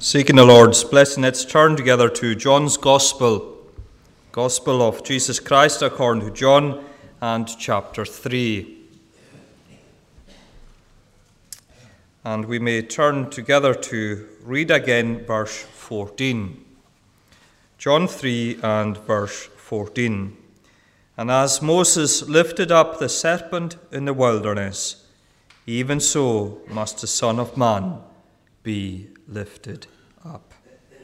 Seeking the Lord's blessing, let's turn together to John's Gospel, Gospel of Jesus Christ according to John, and chapter 3. And we may turn together to read again verse 14. John 3 and verse 14. And as Moses lifted up the serpent in the wilderness, even so must the Son of Man be lifted up.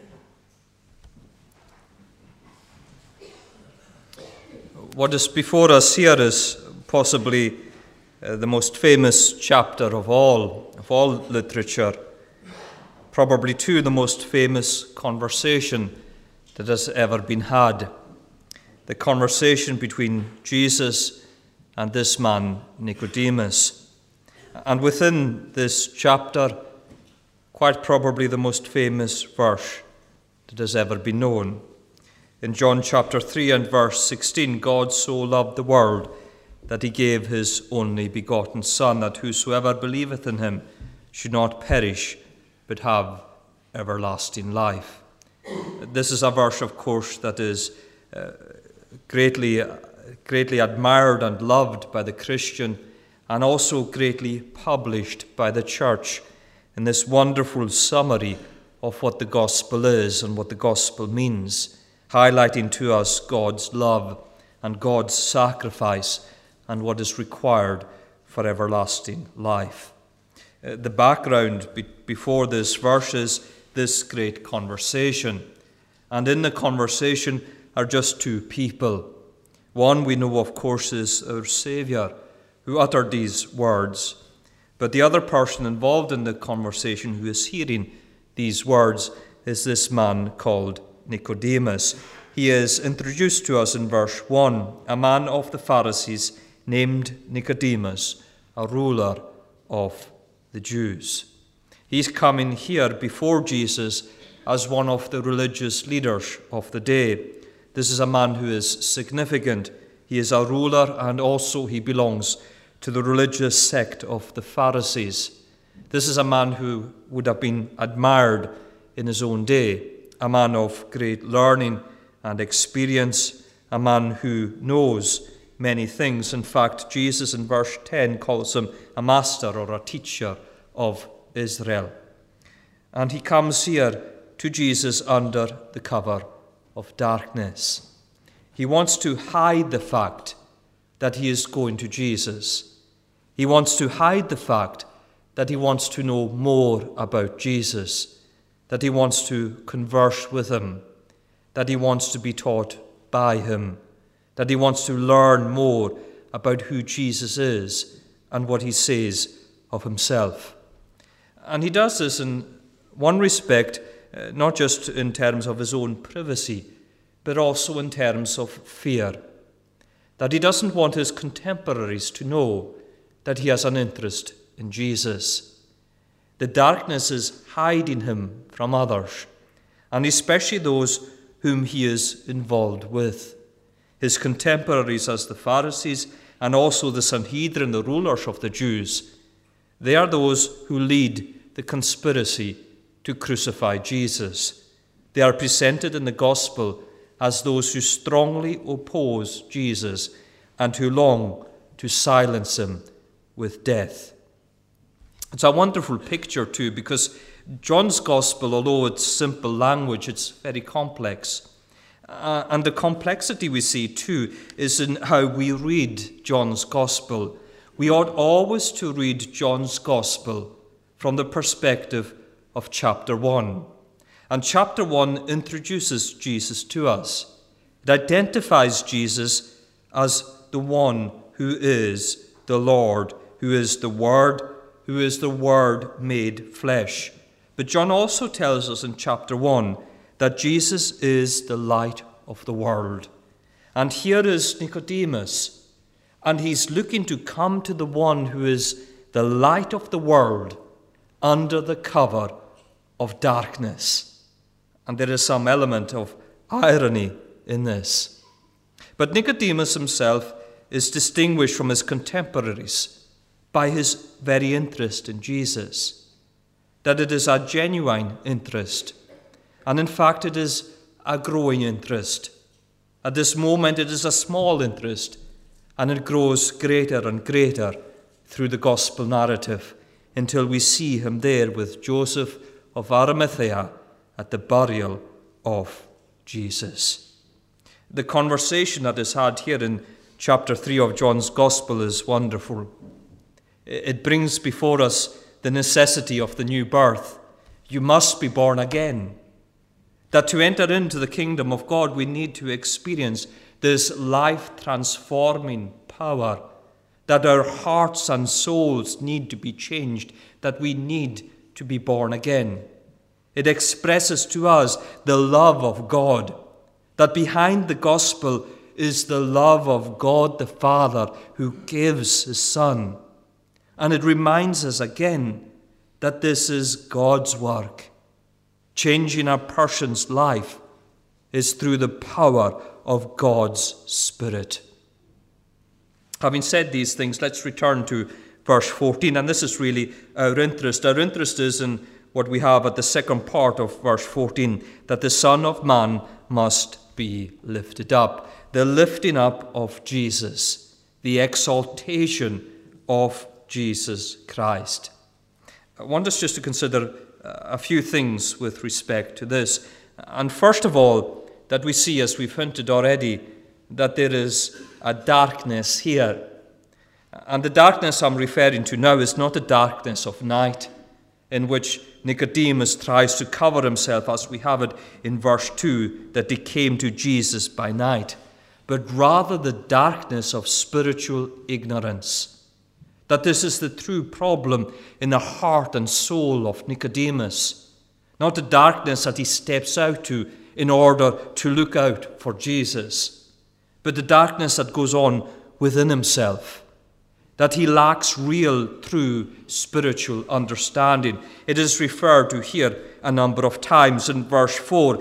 What is before us here is possibly the most famous chapter of all literature, probably too the most famous conversation that has ever been had, the conversation between Jesus and this man Nicodemus. And within this chapter, quite probably the most famous verse that has ever been known. In John chapter 3 and verse 16, God so loved the world that he gave his only begotten Son, that whosoever believeth in him should not perish, but have everlasting life. This is a verse, of course, that is greatly admired and loved by the Christian, and also greatly published by the church in this wonderful summary of what the gospel is and what the gospel means, highlighting to us God's love and God's sacrifice and what is required for everlasting life. The background before this verse is this great conversation. And in the conversation are just two people. One we know, of course, is our Saviour, who uttered these words. But the other person involved in the conversation who is hearing these words is this man called Nicodemus. He is introduced to us in verse 1, a man of the Pharisees named Nicodemus, a ruler of the Jews. He's coming here before Jesus as one of the religious leaders of the day. This is a man who is significant. He is a ruler, and also he belongs to the religious sect of the Pharisees. This is a man who would have been admired in his own day, a man of great learning and experience, a man who knows many things. In fact, Jesus in verse 10 calls him a master or a teacher of Israel. And he comes here to Jesus under the cover of darkness. He wants to hide the fact that he is going to Jesus. He wants to hide the fact that he wants to know more about Jesus, that he wants to converse with him, that he wants to be taught by him, that he wants to learn more about who Jesus is and what he says of himself. And he does this in one respect, not just in terms of his own privacy, but also in terms of fear, that he doesn't want his contemporaries to know that he has an interest in Jesus. The darkness is hiding him from others, and especially those whom he is involved with. His contemporaries as the Pharisees and also the Sanhedrin, the rulers of the Jews, they are those who lead the conspiracy to crucify Jesus. They are presented in the gospel as those who strongly oppose Jesus and who long to silence him with death. It's a wonderful picture too, because John's gospel, although it's simple language, it's very complex. And the complexity we see too is in how we read John's gospel. We ought always to read John's gospel from the perspective of chapter 1. And chapter 1 introduces Jesus to us. It identifies Jesus as the one who is the Lord, who is the Word made flesh. But John also tells us in chapter 1 that Jesus is the light of the world. And here is Nicodemus, and he's looking to come to the one who is the light of the world under the cover of darkness. And there is some element of irony in this. But Nicodemus himself is distinguished from his contemporaries by his very interest in Jesus. that it is a genuine interest. And in fact, it is a growing interest. At this moment, it is a small interest, and it grows greater and greater through the gospel narrative until we see him there with Joseph of Arimathea at the burial of Jesus. The conversation that is had here in chapter 3 of John's Gospel is wonderful. It brings before us the necessity of the new birth. You must be born again. That to enter into the kingdom of God, we need to experience this life-transforming power, that our hearts and souls need to be changed, that we need to be born again. It expresses to us the love of God, that behind the gospel is the love of God the Father who gives his Son. And it reminds us again that this is God's work. Changing a person's life is through the power of God's Spirit. Having said these things, let's return to verse 14, and this is really our interest. Our interest is in what we have at the second part of verse 14, that the Son of Man must be lifted up. The lifting up of Jesus, the exaltation of Jesus Christ. I want us just to consider a few things with respect to this. And first of all, that we see, as we've hinted already, that there is a darkness here. And the darkness I'm referring to now is not the darkness of night, in which Nicodemus tries to cover himself, as we have it in verse 2, that they came to Jesus by night, but rather the darkness of spiritual ignorance. That this is the true problem in the heart and soul of Nicodemus, not the darkness that he steps out to in order to look out for Jesus, but the darkness that goes on within himself, that he lacks real, true spiritual understanding. It is referred to here a number of times. In verse 4,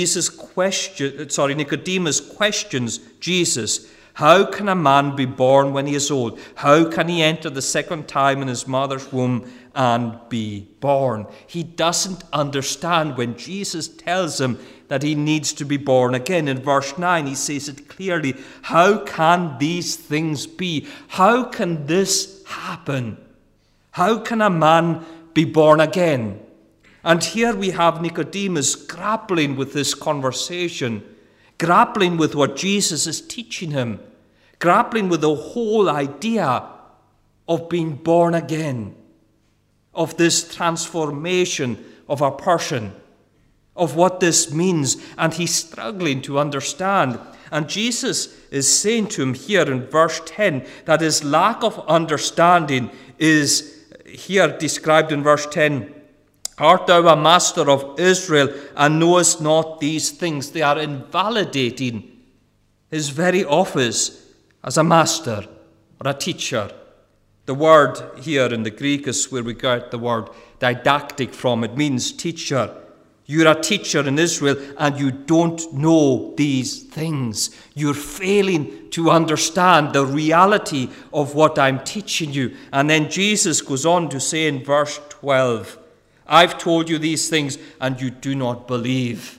Nicodemus questions Jesus. How can a man be born when he is old? How can he enter the second time in his mother's womb and be born? He doesn't understand when Jesus tells him that he needs to be born again. In verse 9, he says it clearly. How can these things be? How can this happen? How can a man be born again? And here we have Nicodemus grappling with this conversation, grappling with what Jesus is teaching him, grappling with the whole idea of being born again, of this transformation of a person, of what this means, and he's struggling to understand. And Jesus is saying to him here in verse 10 that his lack of understanding is here described in verse 10. Art thou a master of Israel, and knowest not these things? They are invalidating his very office as a master or a teacher. The word here in the Greek is where we get the word didactic from. It means teacher. You're a teacher in Israel and you don't know these things. You're failing to understand the reality of what I'm teaching you. And then Jesus goes on to say in verse 12, I've told you these things and you do not believe.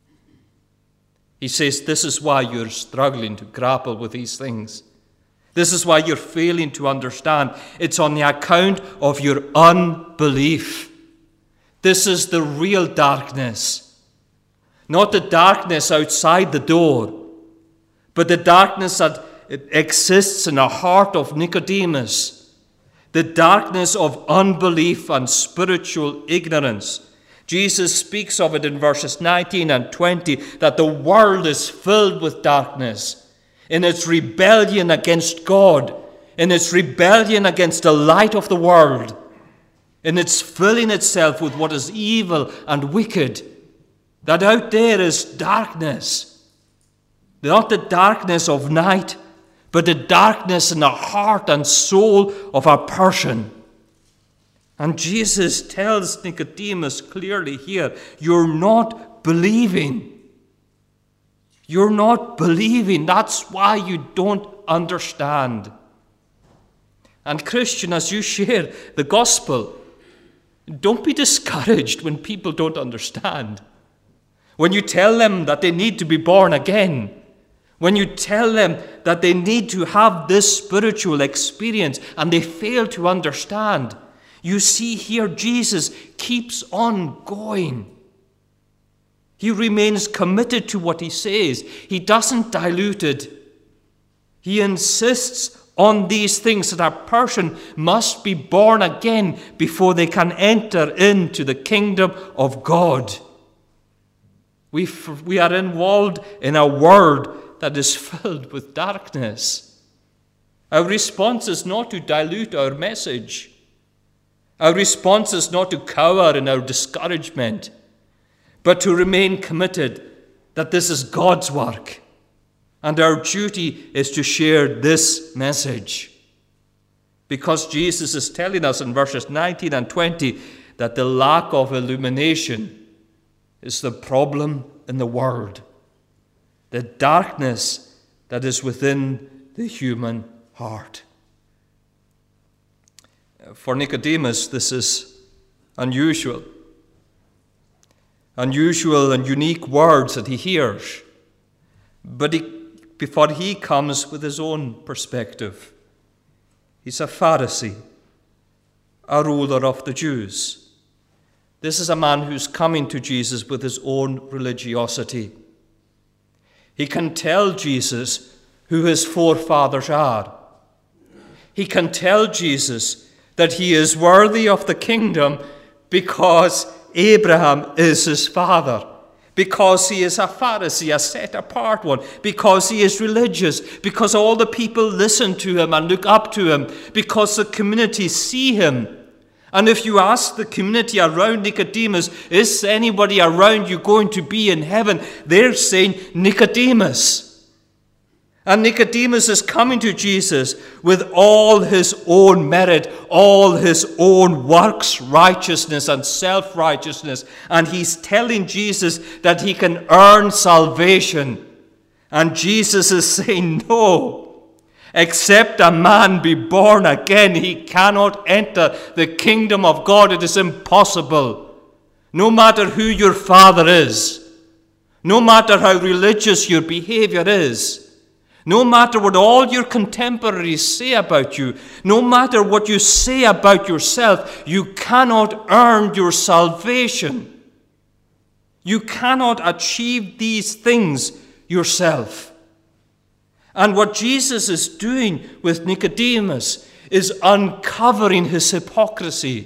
He says this is why you're struggling to grapple with these things. This is why you're failing to understand. It's on the account of your unbelief. This is the real darkness. Not the darkness outside the door, but the darkness that exists in the heart of Nicodemus. The darkness of unbelief and spiritual ignorance. Jesus speaks of it in verses 19 and 20, that the world is filled with darkness in its rebellion against God, in its rebellion against the light of the world, in its filling itself with what is evil and wicked, that out there is darkness. Not the darkness of night, but the darkness in the heart and soul of a person. And Jesus tells Nicodemus clearly here, you're not believing. You're not believing. That's why you don't understand. And Christian, as you share the gospel, Don't be discouraged when people don't understand. When you tell them that they need to be born again, when you tell them that they need to have this spiritual experience and they fail to understand, you see here Jesus keeps on going. He remains committed to what he says. He doesn't dilute it. He insists on these things that a person must be born again before they can enter into the kingdom of God. We are involved in a world that is filled with darkness. Our response is not to dilute our message. Our response is not to cower in our discouragement, but to remain committed that this is God's work. And our duty is to share this message. Because Jesus is telling us in verses 19 and 20 that the lack of illumination is the problem in the world. The darkness that is within the human heart. For Nicodemus, this is unusual. Unusual and unique words that he hears. But before he comes with his own perspective. He's a Pharisee, a ruler of the Jews. This is a man who's coming to Jesus with his own religiosity. He can tell Jesus who his forefathers are. He can tell Jesus that he is worthy of the kingdom because Abraham is his father. Because he is a Pharisee, a set-apart one, because he is religious, because all the people listen to him and look up to him, because the community see him. And if you ask the community around Nicodemus, is anybody around you going to be in heaven? They're saying Nicodemus. And Nicodemus is coming to Jesus with all his own merit, all his own works, righteousness and self-righteousness. And he's telling Jesus that he can earn salvation. And Jesus is saying, no, except a man be born again, he cannot enter the kingdom of God. It is impossible. No matter who your father is, no matter how religious your behavior is, no matter what all your contemporaries say about you, no matter what you say about yourself, you cannot earn your salvation. You cannot achieve these things yourself. And what Jesus is doing with Nicodemus is uncovering his hypocrisy.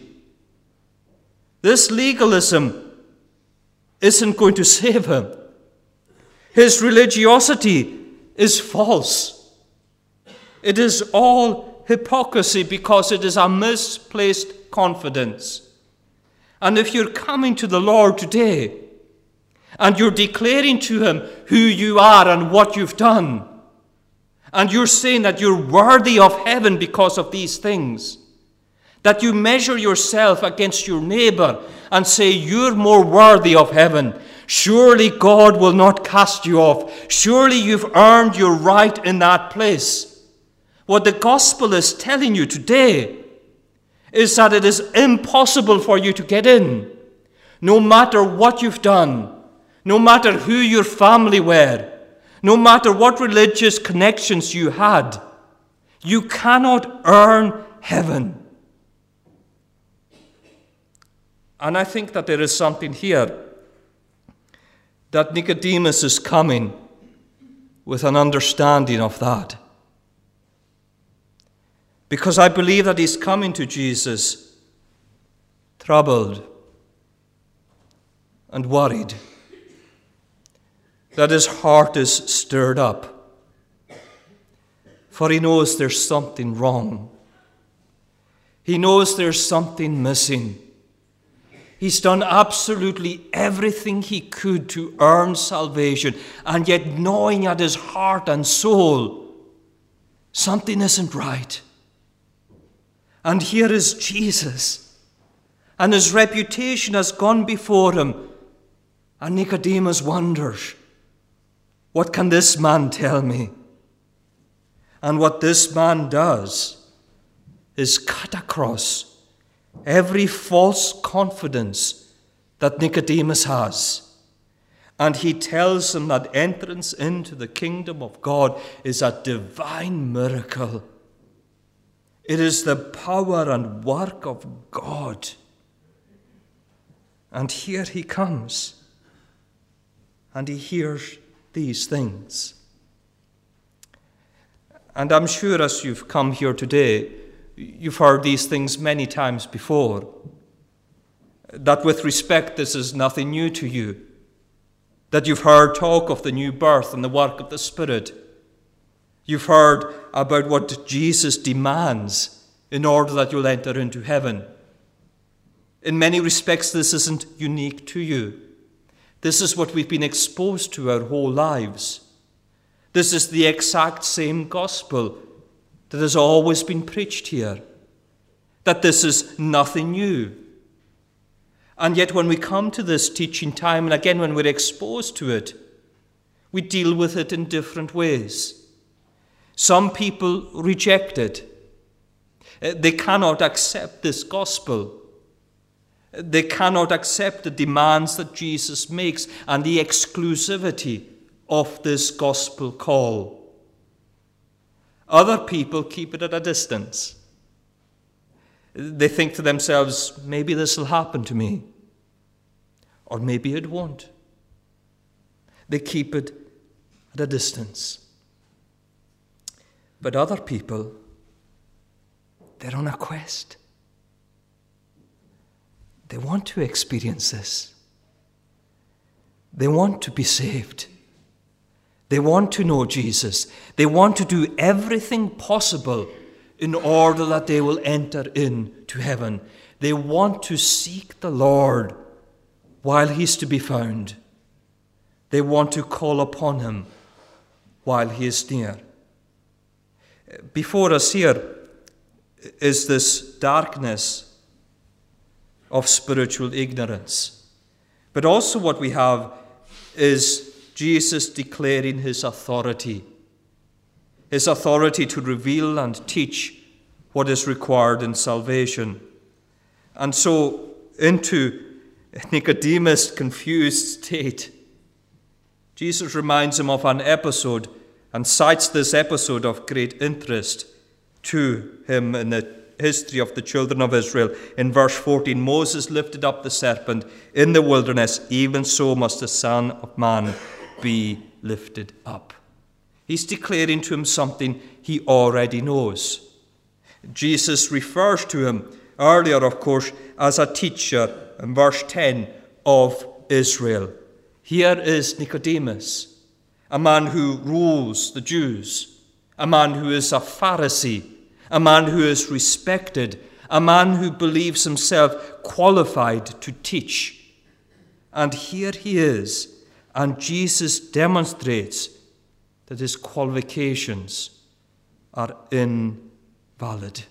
This legalism isn't going to save him. His religiosity is false. It is all hypocrisy because it is a misplaced confidence. And if you're coming to the Lord today and you're declaring to him who you are and what you've done, and you're saying that you're worthy of heaven because of these things, that you measure yourself against your neighbor and say you're more worthy of heaven, surely God will not cast you off. Surely you've earned your right in that place. What the gospel is telling you today is that it is impossible for you to get in. No matter what you've done, no matter who your family were, no matter what religious connections you had, you cannot earn heaven. And I think that there is something here that Nicodemus is coming with an understanding of that. Because I believe that he's coming to Jesus troubled and worried, that his heart is stirred up, for he knows there's something wrong. He knows there's something missing. He's done absolutely everything he could to earn salvation, and yet knowing at his heart and soul, something isn't right. And here is Jesus, and his reputation has gone before him, and Nicodemus wonders, what can this man tell me? And what this man does is cut across every false confidence that Nicodemus has. And he tells him that entrance into the kingdom of God is a divine miracle. It is the power and work of God. And here he comes, and he hears these things. And I'm sure as you've come here today, you've heard these things many times before. That with respect, this is nothing new to you. That you've heard talk of the new birth and the work of the Spirit. You've heard about what Jesus demands in order that you'll enter into heaven. In many respects, this isn't unique to you. This is what we've been exposed to our whole lives. This is the exact same gospel that has always been preached here. That this is nothing new. And yet when we come to this teaching time, and again when we're exposed to it, we deal with it in different ways. Some people reject it. They cannot accept this gospel. They cannot accept the demands that Jesus makes and the exclusivity of this gospel call. Other people keep it at a distance. They think to themselves, maybe this will happen to me, or maybe it won't. They keep it at a distance. But other people, they're on a quest. They want to experience this. They want to be saved. They want to know Jesus. They want to do everything possible in order that they will enter into heaven. They want to seek the Lord while he's to be found. They want to call upon him while he is near. Before us here is this darkness of spiritual ignorance. But also what we have is Jesus declaring his authority to reveal and teach what is required in salvation. And so, into Nicodemus' confused state, Jesus reminds him of an episode and cites this episode of great interest to him in the history of the children of Israel. In verse 14, Moses lifted up the serpent in the wilderness, even so must the Son of Man be lifted up. He's declaring to him something he already knows. Jesus refers to him earlier, of course, as a teacher in verse 10 of Israel. Here is Nicodemus, a man who rules the Jews, a man who is a Pharisee, a man who is respected, a man who believes himself qualified to teach. And here he is, and Jesus demonstrates that his qualifications are invalid.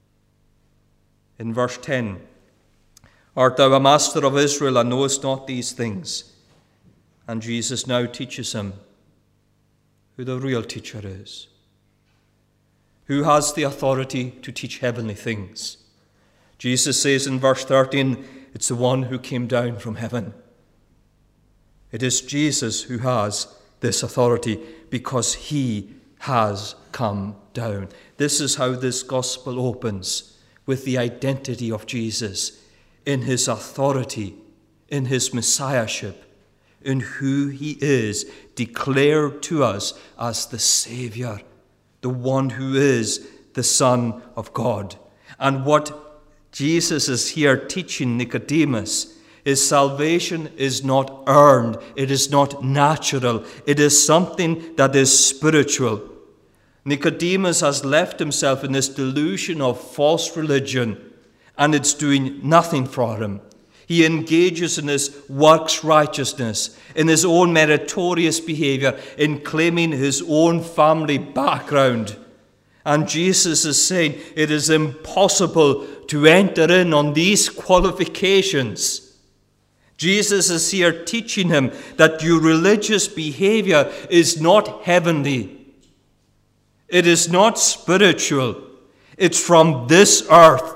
In verse 10, art thou a master of Israel and knowest not these things? And Jesus now teaches him who the real teacher is, who has the authority to teach heavenly things. Jesus says in verse 13, it's the one who came down from heaven. It is Jesus who has this authority because he has come down. This is how this gospel opens, with the identity of Jesus in his authority, in his messiahship, in who he is declared to us as the Savior, the one who is the Son of God. And what Jesus is here teaching Nicodemus is salvation is not earned, it is not natural, it is something that is spiritual. Nicodemus has left himself in this delusion of false religion, and it's doing nothing for him. He engages in his works righteousness, in his own meritorious behavior, in claiming his own family background. And Jesus is saying it is impossible to enter in on these qualifications. Jesus is here teaching him that your religious behavior is not heavenly. It is not spiritual. It's from this earth.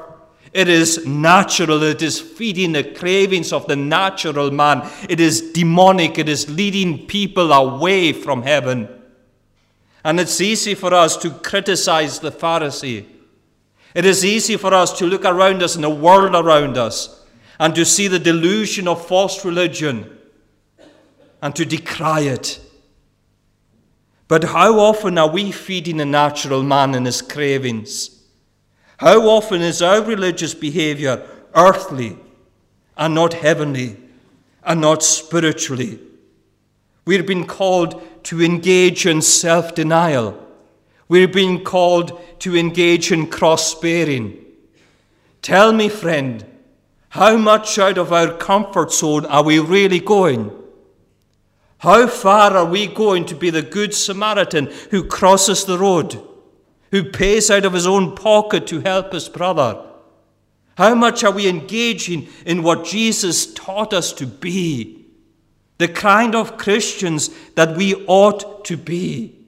It is natural. It is feeding the cravings of the natural man. It is demonic. It is leading people away from heaven. And it's easy for us to criticize the Pharisee. It is easy for us to look around us in the world around us and to see the delusion of false religion and to decry it. But how often are we feeding the natural man in his cravings? How often is our religious behavior earthly and not heavenly and not spiritually? We've been called to engage in self-denial. We're being called to engage in cross-bearing. Tell me, friend, how much out of our comfort zone are we really going? How far are we going to be the good Samaritan who crosses the road, who pays out of his own pocket to help his brother? How much are we engaging in what Jesus taught us to be? The kind of Christians that we ought to be.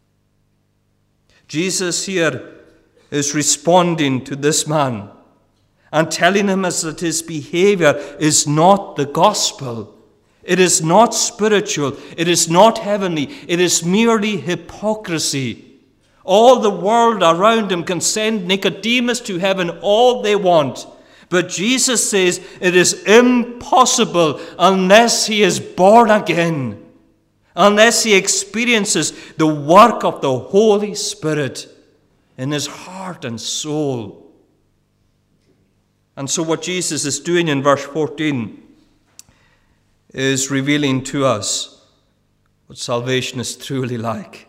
Jesus here is responding to this man and telling him that his behavior is not the gospel. It is not spiritual. It is not heavenly. It is merely hypocrisy. All the world around him can send Nicodemus to heaven all they want. But Jesus says it is impossible unless he is born again, unless he experiences the work of the Holy Spirit in his heart and soul. And so what Jesus is doing in verse 14 is revealing to us what salvation is truly like.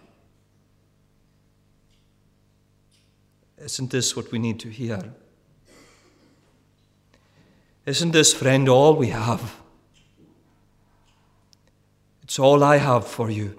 Isn't this what we need to hear? Isn't this, friend, all we have? It's all I have for you.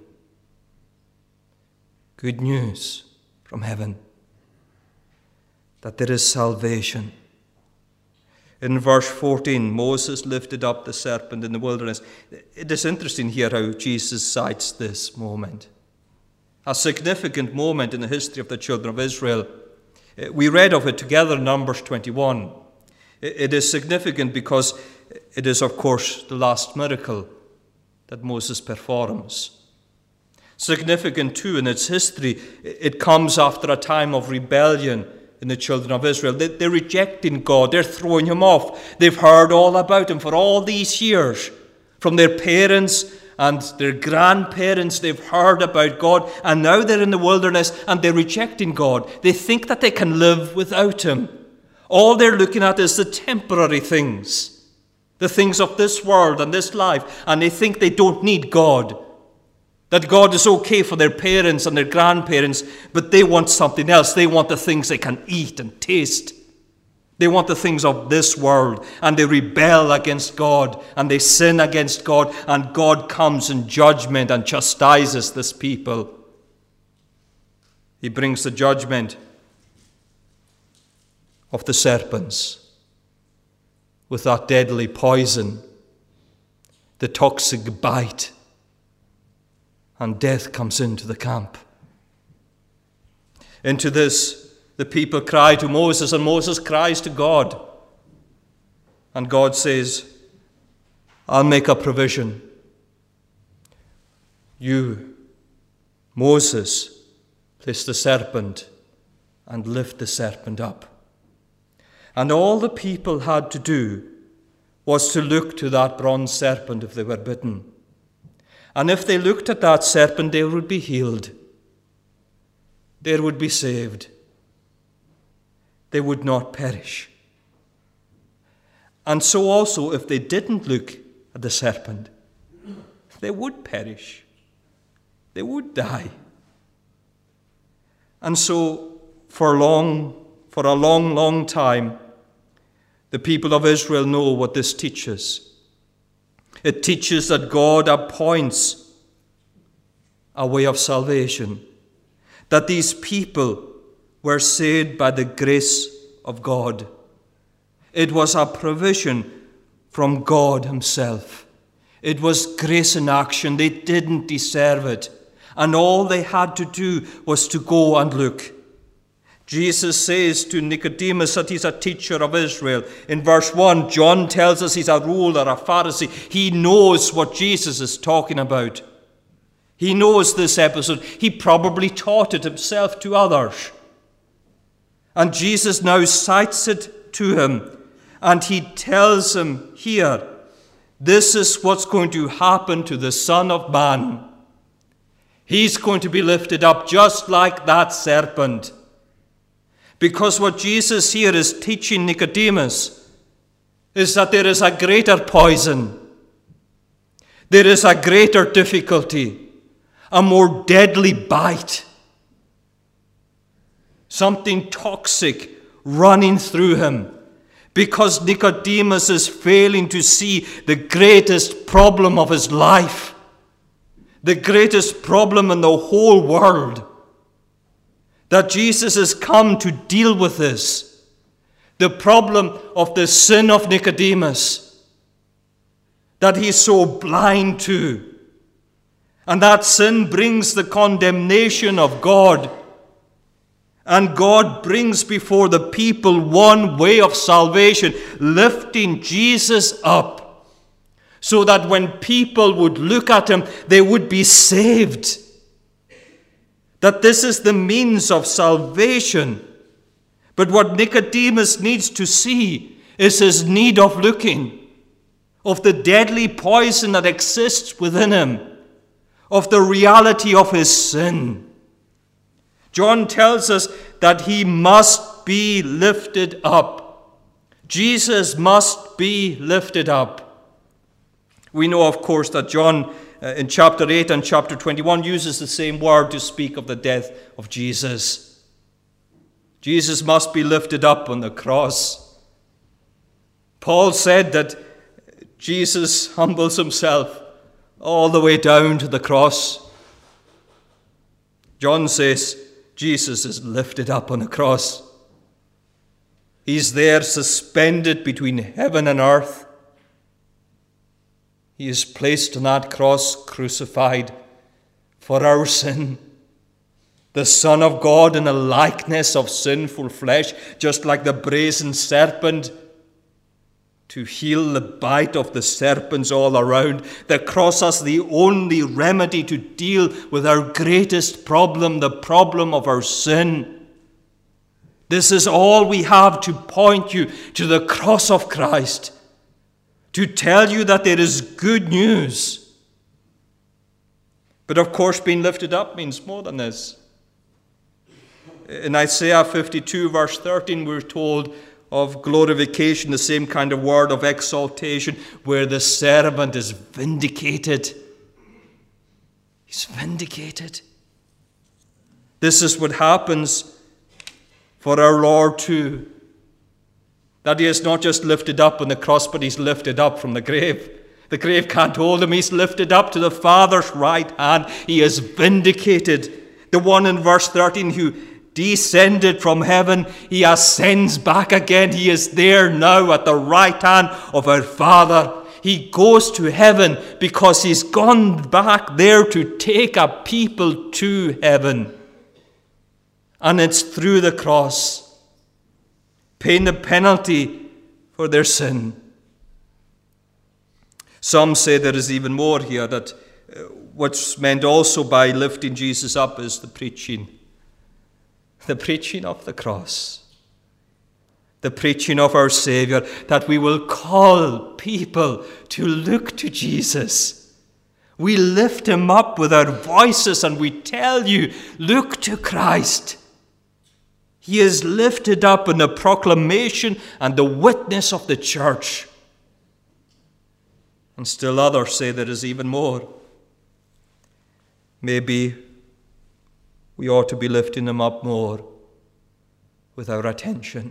Good news from heaven, that there is salvation. In verse 14, Moses lifted up the serpent in the wilderness. It is interesting here how Jesus cites this moment, a significant moment in the history of the children of Israel. We read of it together in Numbers 21. It is significant because it is, of course, the last miracle that Moses performs. Significant, too, in its history, it comes after a time of rebellion in the children of Israel. They're rejecting God. They're throwing him off. They've heard all about him for all these years. From their parents and their grandparents, they've heard about God. And now they're in the wilderness and they're rejecting God. They think that they can live without him. All they're looking at is the temporary things, the things of this world and this life. And they think they don't need God. That God is okay for their parents and their grandparents, but they want something else. They want the things they can eat and taste. They want the things of this world, and they rebel against God, and they sin against God, and God comes in judgment and chastises this people. He brings the judgment of the serpents with that deadly poison, the toxic bite. And death comes into the camp. Into this, the people cry to Moses, and Moses cries to God. And God says, I'll make a provision. You, Moses, place the serpent and lift the serpent up. And all the people had to do was to look to that bronze serpent if they were bitten. And if they looked at that serpent, they would be healed. They would be saved. They would not perish. And so also, if they didn't look at the serpent, they would perish. They would die. And so, for a long time, the people of Israel know what this teaches. It teaches that God appoints a way of salvation, that these people were saved by the grace of God. It was a provision from God himself. It was grace in action. They didn't deserve it. And all they had to do was to go and look. Jesus says to Nicodemus that he's a teacher of Israel. In verse 1, John tells us he's a ruler, a Pharisee. He knows what Jesus is talking about. He knows this episode. He probably taught it himself to others. And Jesus now cites it to him, and he tells him here, this is what's going to happen to the Son of Man. He's going to be lifted up just like that serpent. Because what Jesus here is teaching Nicodemus is that there is a greater poison. There is a greater difficulty, a more deadly bite. Something toxic running through him. Because Nicodemus is failing to see the greatest problem of his life. The greatest problem in the whole world. That Jesus has come to deal with this. The problem of the sin of Nicodemus. That he's so blind to. And that sin brings the condemnation of God. And God brings before the people one way of salvation, lifting Jesus up. So that when people would look at him, they would be saved. That this is the means of salvation. But what Nicodemus needs to see is his need of looking, of the deadly poison that exists within him, of the reality of his sin. John tells us that he must be lifted up. Jesus must be lifted up. We know, of course, that John in chapter 8 and chapter 21 uses the same word to speak of the death of Jesus. Jesus must be lifted up on the cross. Paul said that Jesus humbles himself all the way down to the cross. John says Jesus is lifted up on the cross. He's there suspended between heaven and earth. He is placed on that cross, crucified for our sin. The Son of God in the likeness of sinful flesh, just like the brazen serpent, to heal the bite of the serpents all around. The cross is the only remedy to deal with our greatest problem, the problem of our sin. This is all we have to point you to the cross of Christ, to tell you that there is good news. But of course, being lifted up means more than this. In Isaiah 52, verse 13, we're told of glorification, the same kind of word of exaltation, where the servant is vindicated. He's vindicated. This is what happens for our Lord too. That he is not just lifted up on the cross, but he's lifted up from the grave. The grave can't hold him. He's lifted up to the Father's right hand. He is vindicated. The one in verse 13 who descended from heaven, he ascends back again. He is there now at the right hand of our Father. He goes to heaven because he's gone back there to take a people to heaven. And it's through the cross, paying the penalty for their sin. Some say there is even more here, that what's meant also by lifting Jesus up is the preaching of the cross, the preaching of our Savior, that we will call people to look to Jesus. We lift him up with our voices and we tell you, look to Christ. He is lifted up in the proclamation and the witness of the church. And still others say there is even more. Maybe we ought to be lifting him up more with our attention.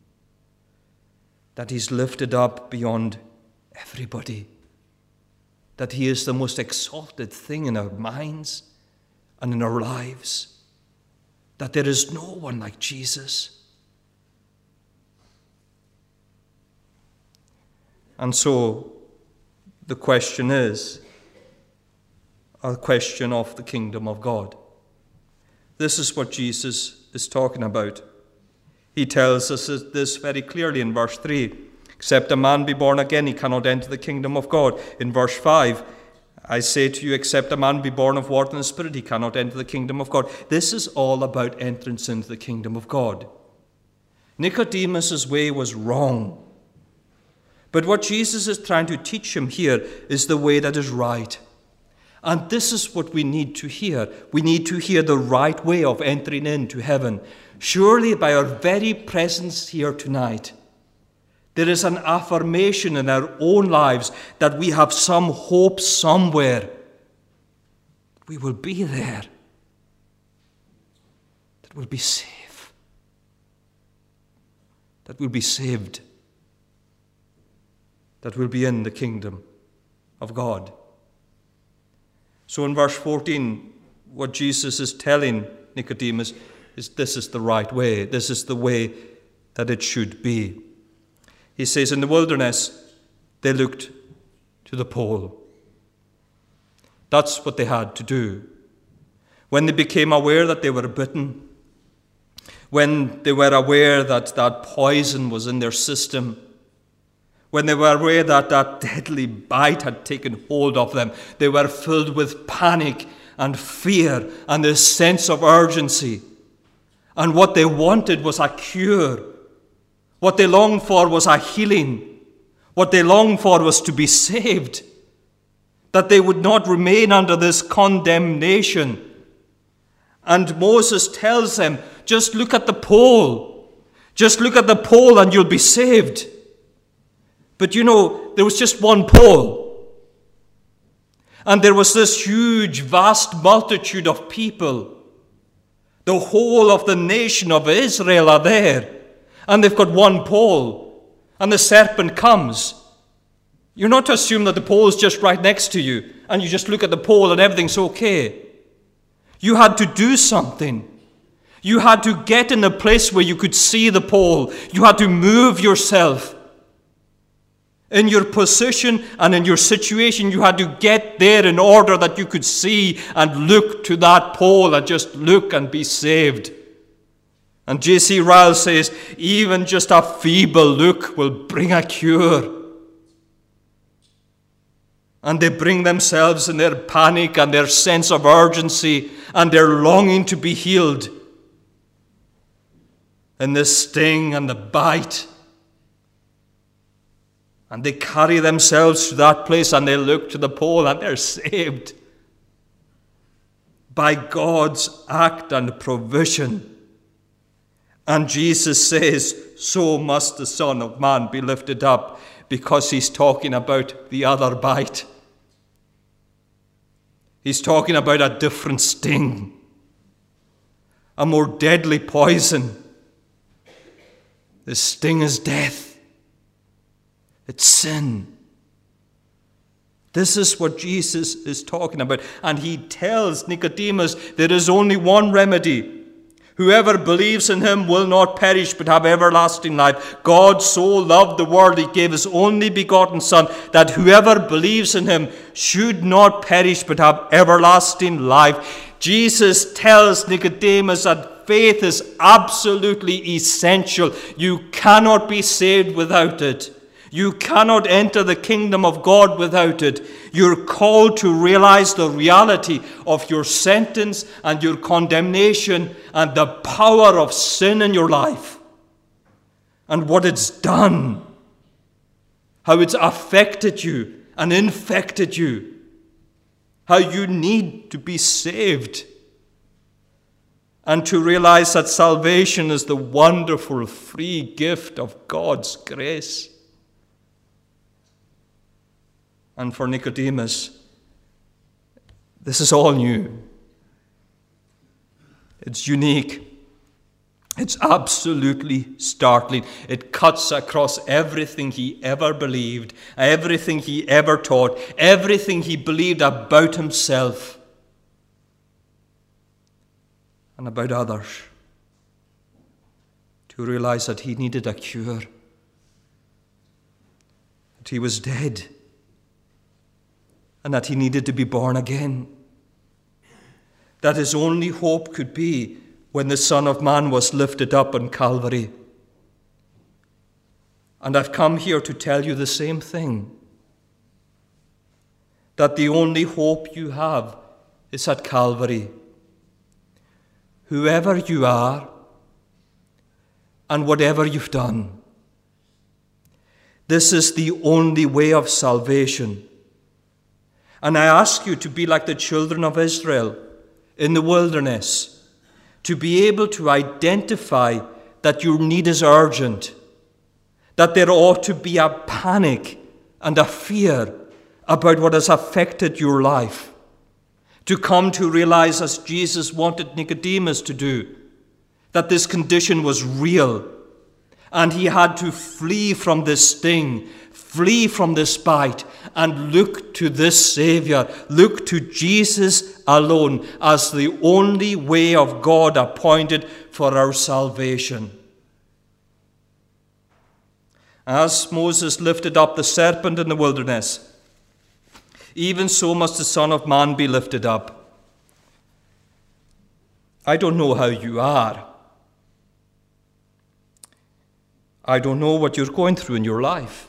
That he's lifted up beyond everybody. That he is the most exalted thing in our minds and in our lives. That there is no one like Jesus. And so the question is a question of the kingdom of God. This is what Jesus is talking about. He tells us this very clearly in verse 3. Except a man be born again, he cannot enter the kingdom of God. In verse 5, I say to you, except a man be born of water and the Spirit, he cannot enter the kingdom of God. This is all about entrance into the kingdom of God. Nicodemus' way was wrong. But what Jesus is trying to teach him here is the way that is right. And this is what we need to hear. We need to hear the right way of entering into heaven. Surely by our very presence here tonight, there is an affirmation in our own lives that we have some hope somewhere. We will be there. That we'll be safe. That we'll be saved. That we'll be in the kingdom of God. So in verse 14, what Jesus is telling Nicodemus is this is the right way. This is the way that it should be. He says in the wilderness, they looked to the pole. That's what they had to do. When they became aware that they were bitten, when they were aware that that poison was in their system, when they were aware that that deadly bite had taken hold of them, they were filled with panic and fear and a sense of urgency. And what they wanted was a cure. What they longed for was a healing. What they longed for was to be saved. That they would not remain under this condemnation. And Moses tells them, just look at the pole. Just look at the pole and you'll be saved. But you know, there was just one pole. And there was this huge, vast multitude of people. The whole of the nation of Israel are there. And they've got one pole. And the serpent comes. You're not to assume that the pole is just right next to you. And you just look at the pole and everything's okay. You had to do something. You had to get in a place where you could see the pole. You had to move yourself. In your position and in your situation, you had to get there in order that you could see and look to that pole and just look and be saved. And J.C. Ryle says, even just a feeble look will bring a cure. And they bring themselves in their panic and their sense of urgency and their longing to be healed. In the sting and the bite. And they carry themselves to that place and they look to the pole and they're saved. By God's act and provision. And Jesus says, so must the Son of Man be lifted up, because he's talking about the other bite. He's talking about a different sting. A more deadly poison. The sting is death. It's sin. This is what Jesus is talking about. And he tells Nicodemus there is only one remedy. Whoever believes in him will not perish but have everlasting life. God so loved the world, he gave his only begotten Son, that whoever believes in him should not perish but have everlasting life. Jesus tells Nicodemus that faith is absolutely essential. You cannot be saved without it. You cannot enter the kingdom of God without it. You're called to realize the reality of your sentence and your condemnation and the power of sin in your life and what it's done, how it's affected you and infected you, how you need to be saved, and to realize that salvation is the wonderful free gift of God's grace. And for Nicodemus, this is all new. It's unique. It's absolutely startling. It cuts across everything he ever believed, everything he ever taught, everything he believed about himself and about others. To realize that he needed a cure, that he was dead, and that he needed to be born again. That his only hope could be when the Son of Man was lifted up on Calvary. And I've come here to tell you the same thing, that the only hope you have is at Calvary. Whoever you are, and whatever you've done, this is the only way of salvation. And I ask you to be like the children of Israel in the wilderness, to be able to identify that your need is urgent, that there ought to be a panic and a fear about what has affected your life, to come to realize, as Jesus wanted Nicodemus to do, that this condition was real, and he had to flee from this sting, flee from this bite, and look to this Savior, look to Jesus alone as the only way of God appointed for our salvation. As Moses lifted up the serpent in the wilderness, even so must the Son of Man be lifted up. I don't know how you are. I don't know what you're going through in your life.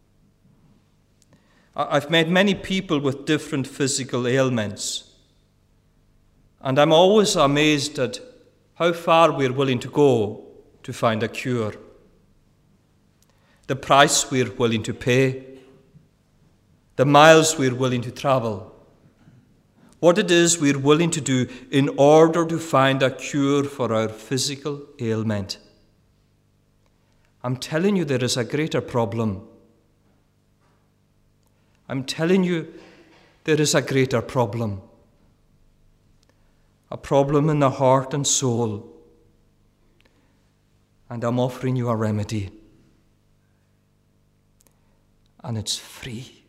I've met many people with different physical ailments, and I'm always amazed at how far we're willing to go to find a cure. The price we're willing to pay, the miles we're willing to travel, what it is we're willing to do in order to find a cure for our physical ailment. I'm telling you, there is a greater problem. I'm telling you, there is a greater problem. A problem in the heart and soul. And I'm offering you a remedy. And it's free.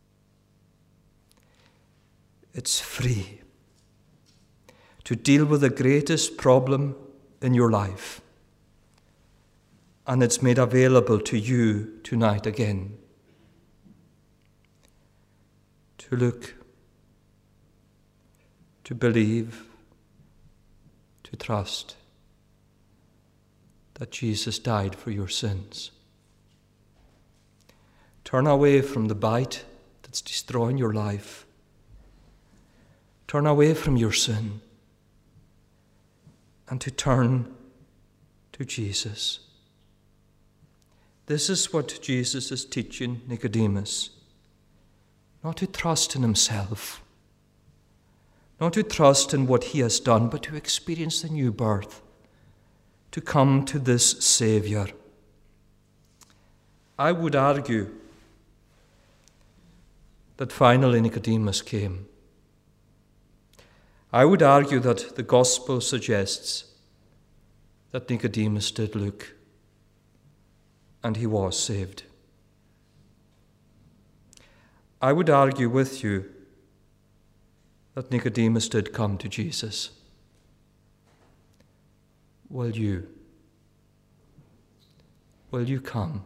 It's free to deal with the greatest problem in your life. And it's made available to you tonight again. To look, to believe, to trust that Jesus died for your sins. Turn away from the bite that's destroying your life. Turn away from your sin and to turn to Jesus. This is what Jesus is teaching Nicodemus. Not to trust in himself, not to trust in what he has done, but to experience the new birth, to come to this Savior. I would argue that finally Nicodemus came. I would argue that the gospel suggests that Nicodemus did look, and he was saved. I would argue with you that Nicodemus did come to Jesus. Will you? Will you come?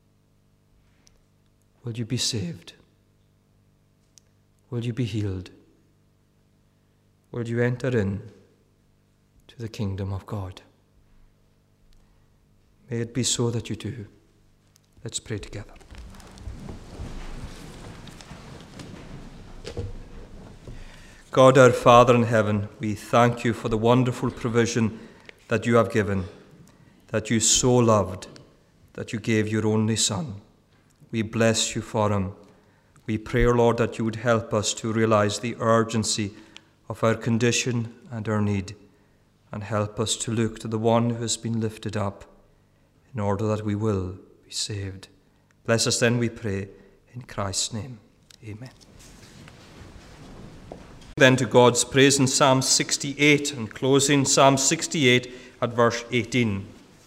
Will you be saved? Will you be healed? Will you enter in to the kingdom of God? May it be so that you do. Let's pray together. God, our Father in heaven, we thank you for the wonderful provision that you have given, that you so loved, that you gave your only Son. We bless you for him. We pray, O Lord, that you would help us to realize the urgency of our condition and our need, and help us to look to the one who has been lifted up, in order that we will be saved. Bless us then, we pray, in Christ's name. Amen. Then to God's praise in Psalm 68, and closing Psalm 68 at verse 18.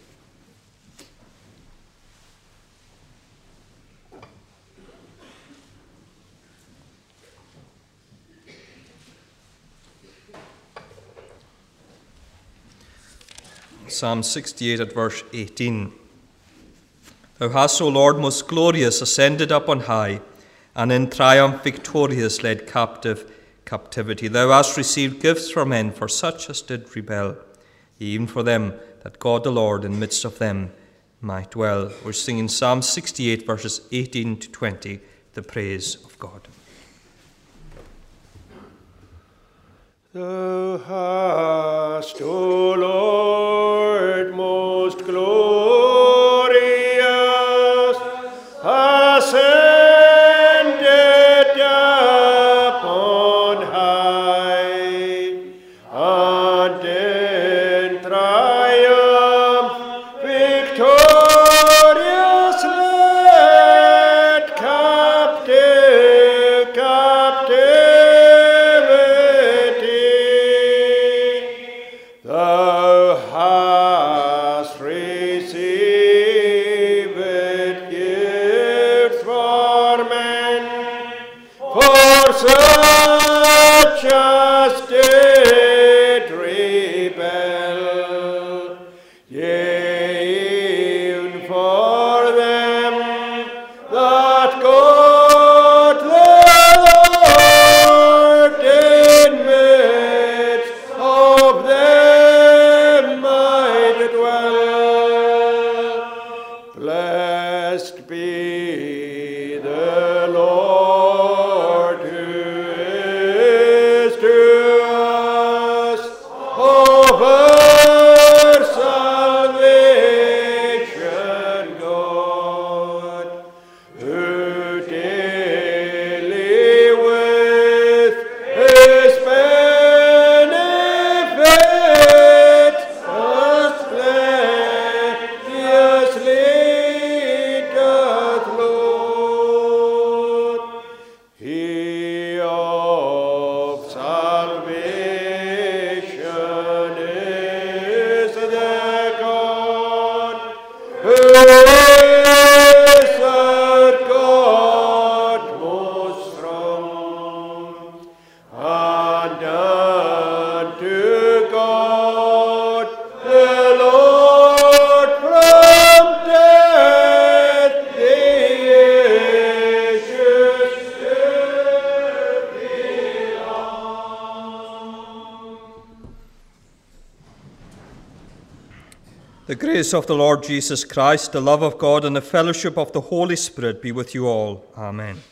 Psalm 68 at verse 18. Thou hast, O Lord, most glorious, ascended up on high, and in triumph victorious led captive captivity. Thou hast received gifts from men, for such as did rebel, even for them that God the Lord in midst of them might dwell. We're singing Psalm 68, verses 18 to 20, the praise of God. Thou hast, O Lord, most glorious, ascended upon high, and in triumph victorious led captive captivity. Thou hast received gifts for men, for such as did rebel, yea, even for them that God the Lord in midst of them might dwell. Blessed be the Lord who is to us of our salvation, God, who daily with his benefit us plenteously doth load. He of salvation is the God who is our God most strong, and unto God the Lord from death the issues The grace of the Lord Jesus Christ, the love of God, and the fellowship of the Holy Spirit be with you all. Amen.